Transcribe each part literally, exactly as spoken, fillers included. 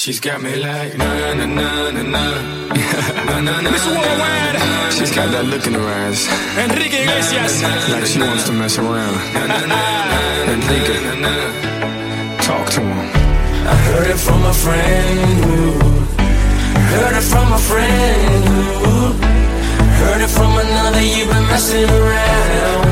She's got me like na na na na na na na na. Miss Worldwide. She's got that look in her eyes. Enrique Iglesias. Like she wants to mess around. Enrique, talk to him. I heard it from a friend who heard it from a friend who heard it from another. You've been messing around.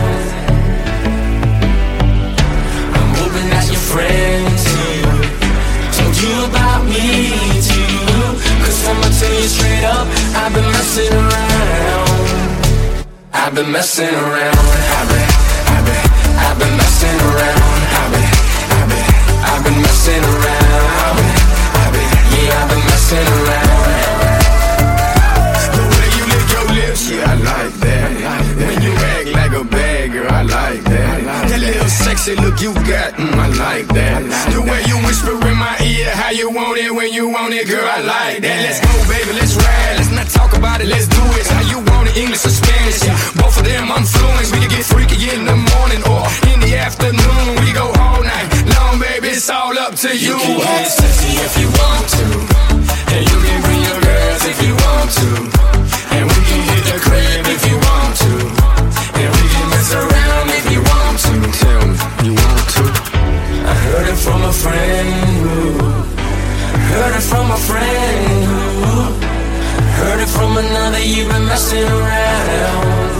I'm hoping that your friends too told you about me too. Cause I'ma tell you straight up, I've been messing around. I've been messing around. I've been, I've been, I've been messing around. I've been, I've been, I've been messing around. I've been, I've been, yeah, I've been messing around. The way you lick your lips, yeah, I like that. When you act like a bad girl, I like that. That little sexy look you got, mm, I like that. The way you whisper in my ear, how you want it when you want it, girl, I like that. Let's go, baby, let's ride. Let's not talk about it, let's do it. How you want it, English or Spanish? Both of them I'm fluent. We can get freaky in the morning or in the afternoon. We go all night long, baby, it's all up to you. You can get sexy if you want to, and you can bring your girls if you want to, and we can hit the crib if you want to, and we can mess around if you want to. Tell me, you want to? I heard it from a friend who heard it from a friend who heard it from another. You've been messing around.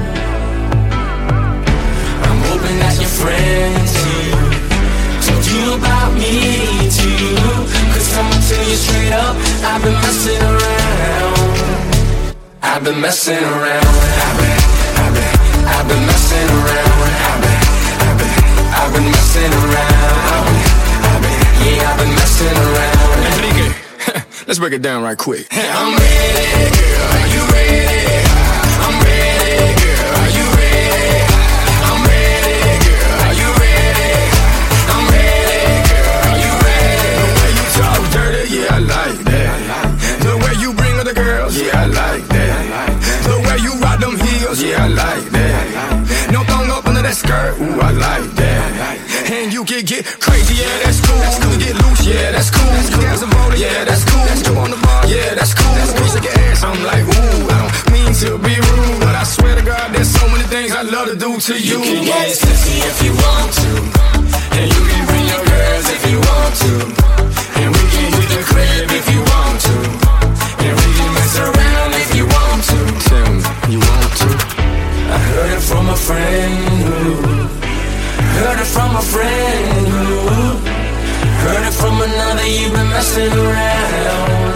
I'm hoping that your friends too told you about me too. Cause I'ma tell you straight up, I've been messing around. I've been messing around. I've been, I've been, I've been messing around. I've been, I've been, I've been messing around. I've been, I've been, yeah, I've been messing around. Enrique, let's break it down right quick. I'm ready, girl, are you ready? I'm ready, girl, are you ready? I'm ready, girl, are you ready? I'm ready, girl, are you ready? The way you talk dirty, yeah, I like that. The way you bring other girls, yeah, I like that. The way you rock them heels, yeah, I like that. No thong up under that skirt, ooh, I like that. And you can get crazy, yeah, that's cool. You can get loose, yeah, that's cool. You got some motor, yeah, that's cool. You on the bar, yeah, that's cool. You shake your ass, I'm like, ooh, I don't mean to be rude, but I swear to God, there's so many things I love to do to you. You can get sexy if you want to, and you can bring your girls if you want to, and we can hit the crib if you want to, and we can mess around if you want to. Tell me, you want to? I heard it from a friend who heard it from a friend who heard it from another. You've been messing around.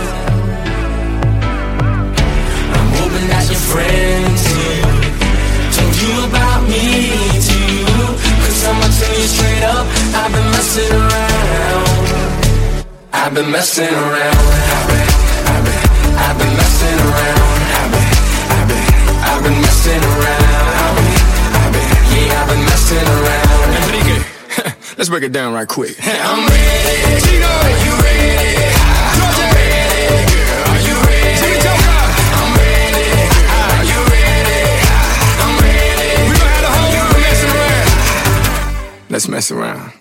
I'm hoping that your friends too told you about me too. Cause I'ma tell you straight up, I've been messing around. I've been messing around. I've been, I've been, I've been messing around. I've been, I've been, I've been messing around. I've been, I've been, yeah, I've been messing around. Enrique, let's break it down right quick. I'm ready, Gino, are you ready? I'm ready, girl, are you ready? I'm ready, girl, are you ready? I'm ready. We gon' have the whole world messing around. Let's mess around.